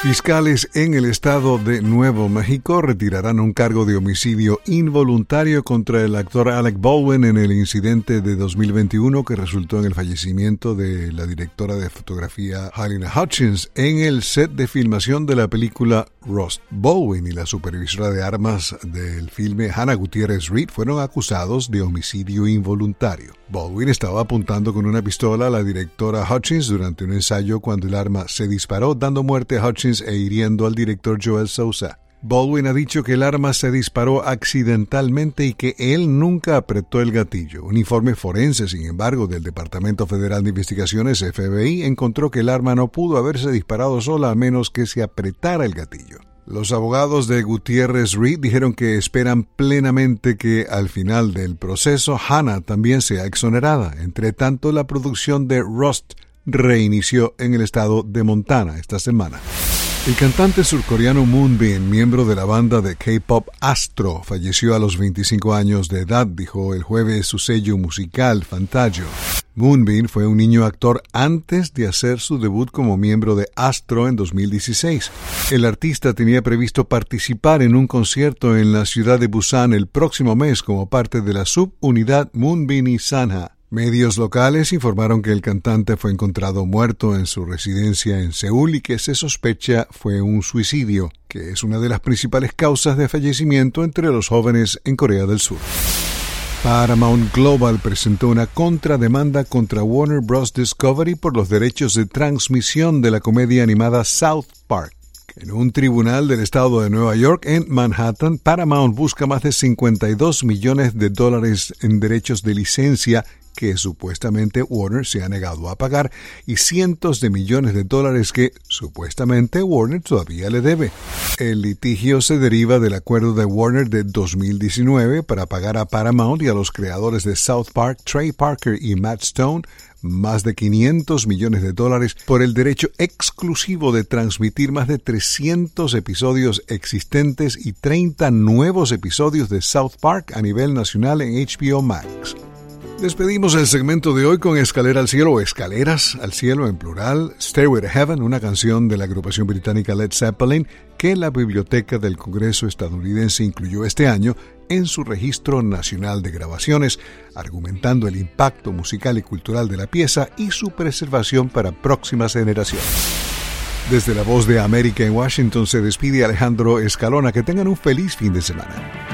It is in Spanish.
Fiscales en el estado de Nuevo México retirarán un cargo de homicidio involuntario contra el actor Alec Baldwin en el incidente de 2021 que resultó en el fallecimiento de la directora de fotografía Halyna Hutchins en el set de filmación de la película Rust. Baldwin y la supervisora de armas del filme Hannah Gutiérrez Reed fueron acusados de homicidio involuntario. Baldwin estaba apuntando con una pistola a la directora Hutchins durante un ensayo cuando el arma se disparó, dando muerte a Hutchins e hiriendo al director Joel Sousa. Baldwin ha dicho que el arma se disparó accidentalmente y que él nunca apretó el gatillo. Un informe forense, sin embargo, del Departamento Federal de Investigaciones, FBI, encontró que el arma no pudo haberse disparado sola a menos que se apretara el gatillo. Los abogados de Gutiérrez Reed dijeron que esperan plenamente que al final del proceso Hannah también sea exonerada. Entre tanto, la producción de Rust reinició en el estado de Montana esta semana. El cantante surcoreano Moonbin, miembro de la banda de K-pop Astro, falleció a los 25 años de edad, dijo el jueves su sello musical Fantagio. Moonbin fue un niño actor antes de hacer su debut como miembro de Astro en 2016. El artista tenía previsto participar en un concierto en la ciudad de Busan el próximo mes como parte de la subunidad Moonbin y Sanha. Medios locales informaron que el cantante fue encontrado muerto en su residencia en Seúl y que se sospecha fue un suicidio, que es una de las principales causas de fallecimiento entre los jóvenes en Corea del Sur. Paramount Global presentó una contrademanda contra Warner Bros. Discovery por los derechos de transmisión de la comedia animada South Park. En un tribunal del estado de Nueva York, en Manhattan, Paramount busca más de $52 millones en derechos de licencia que supuestamente Warner se ha negado a pagar y cientos de millones de dólares que supuestamente Warner todavía le debe. El litigio se deriva del acuerdo de Warner de 2019 para pagar a Paramount y a los creadores de South Park, Trey Parker y Matt Stone, más de $500 millones por el derecho exclusivo de transmitir más de 300 episodios existentes y 30 nuevos episodios de South Park a nivel nacional en HBO Max. Despedimos el segmento de hoy con Escalera al Cielo o Escaleras al Cielo en plural, Stairway to Heaven, una canción de la agrupación británica Led Zeppelin que la Biblioteca del Congreso estadounidense incluyó este año en su registro nacional de grabaciones, argumentando el impacto musical y cultural de la pieza y su preservación para próximas generaciones. Desde la Voz de América en Washington se despide Alejandro Escalona. Que tengan un feliz fin de semana.